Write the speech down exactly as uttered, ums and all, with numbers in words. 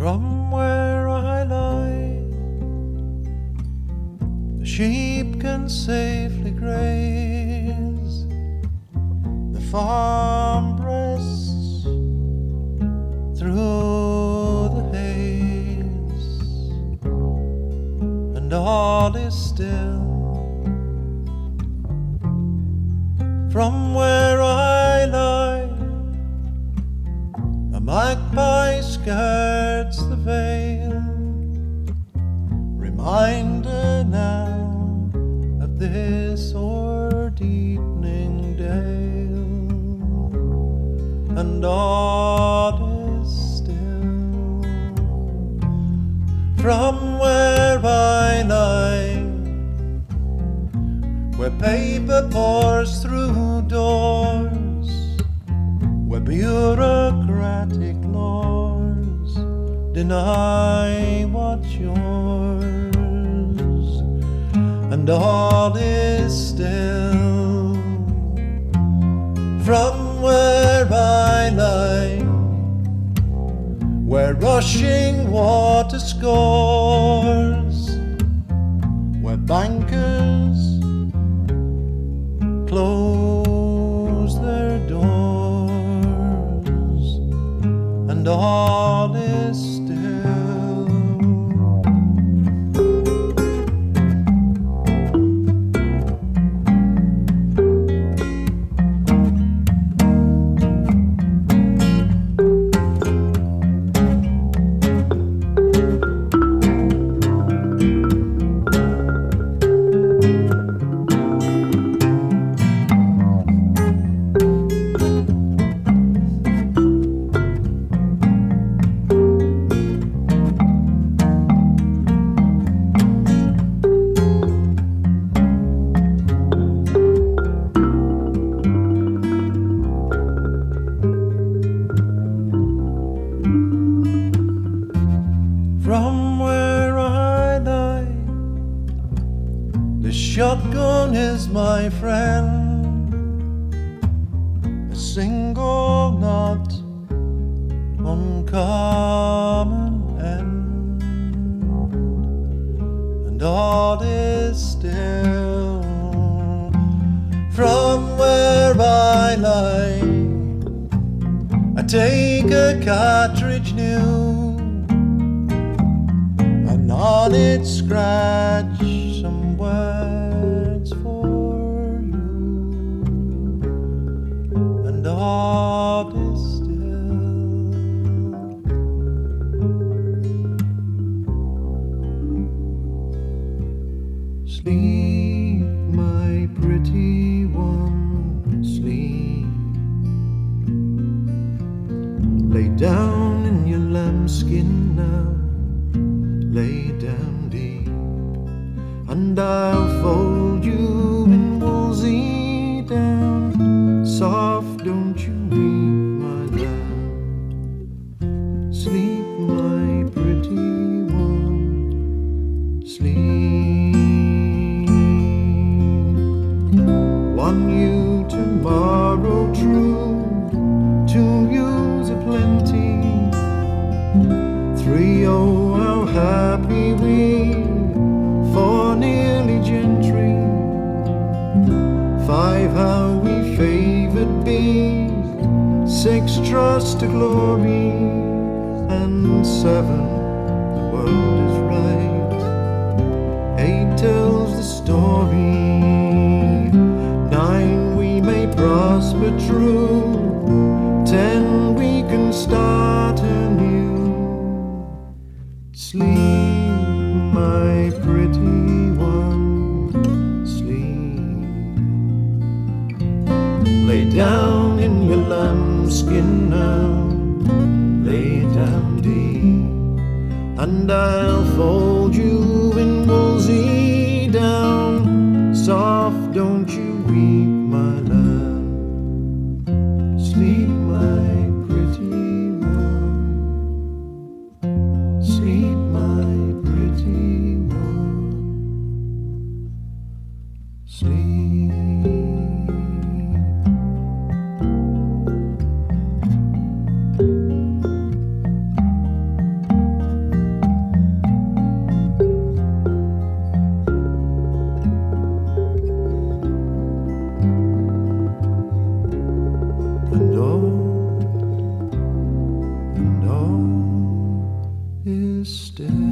From where I lie, the sheep can safely graze. The farm breasts through the haze, and all is still. From where I lie, a magpie skirts the vale, reminder now of this o'er-deepening dale, and all is still. From where I lie, where paper pours through doors, where bureaucratic lords deny what's yours, and all is still. From where I lie, where rushing water scores, where bankers close their doors, and all is still. From where I lie, the shotgun is my friend, a single not uncommon end, and all is still. From where I lie, I take a cartridge new, on it scratch some words for you, and all is still. Sleep, my pretty one, sleep. Lay down in your lambskin now, lay down deep, and I'll fold you in woolsey down. Soft, don't you weep, my lamb. Sleep, my pretty one, sleep. One you tomorrow true, two yous aplenty, three oh how happy we, four nearly gentry, five how we favoured be, six trust to glory, and seven the world is right, eight tells the story, nine we may prosper true, ten we can start anew. Sleep, my pretty one, sleep. Lay down in your lambskin now, lay down deep, and I'll fold you in woolsey down. Soft, don't you weep, my lamb. Sleep, my pretty one, sleep, my pretty one, sleep. and all, and all is still.